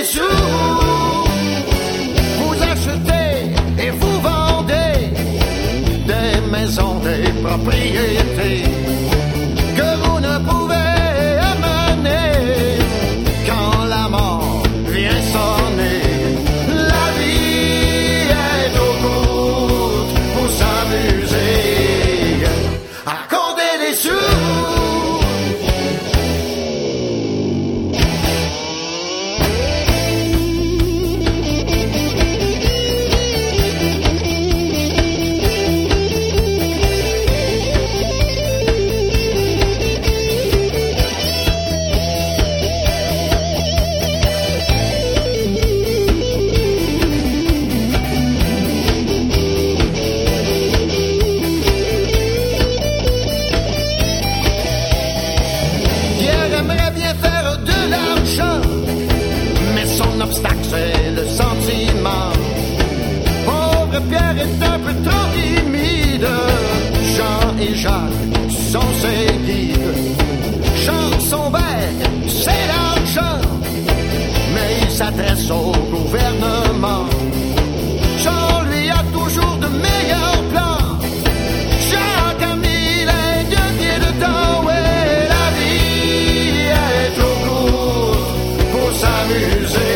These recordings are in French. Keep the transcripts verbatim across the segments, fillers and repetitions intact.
sous. Vous achetez et vous vendez des maisons, des propriétés que vous ne pouvez amener quand la mort vient sonner. La vie est trop courte pour s'amuser à compter des sous. C'est le sentiment. Pauvre Pierre est un peu trop timide. Jean et Jacques sont ses guides. Jean, son bec, c'est l'argent, mais il s'adresse au gouvernement. Jean, lui, a toujours de meilleurs plans. Jacques a mis les deux pieds dedans. Ouais, la vie est trop courte pour s'amuser.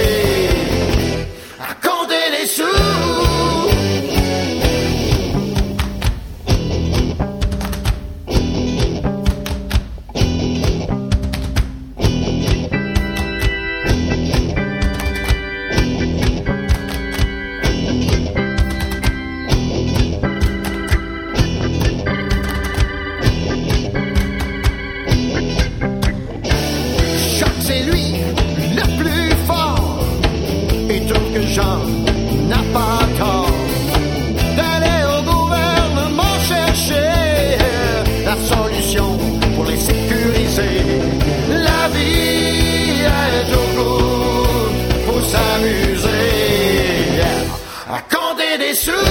C'est lui le plus fort et trouve que Jean n'a pas tort d'aller au gouvernement chercher la solution pour les sécuriser. La vie est trop courte pour s'amuser à compter des sous.